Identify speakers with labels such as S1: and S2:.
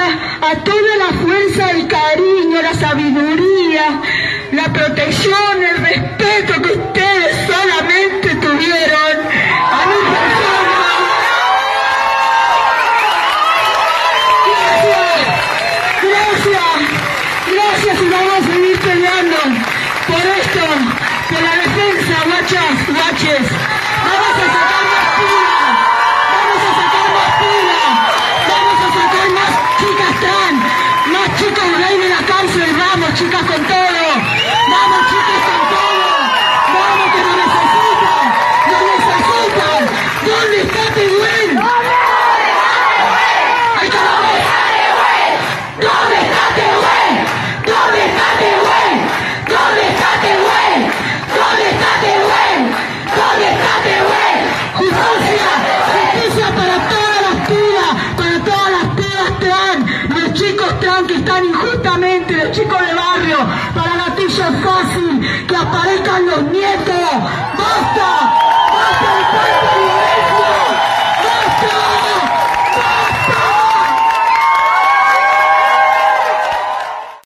S1: a toda la fuerza, el cariño, la sabiduría, la protección, el respeto que ustedes solamente tuvieron a mi persona. Gracias y vamos a seguir peleando por esto, por la defensa, guachas, guaches. Vamos a sacar más pila, vamos a sacar más pila, vamos a sacar más chicas trans, más chicos gay de la cárcel, vamos chicas con todo, vamos chicas con todo, vamos que nos necesitan, nos necesitan. ¿Dónde está Tehuel? Ahí está la voz. ¿Dónde está Tehuel? ¿Dónde está Tehuel? ¿Dónde está Tehuel? ¿Dónde está Tehuel? ¿Dónde está Tehuel? Justicia, justicia para todas las pibas trans, los chicos trans que están injustamente, los chicos de barrio, para gatillo fácil, que aparezcan los nietos.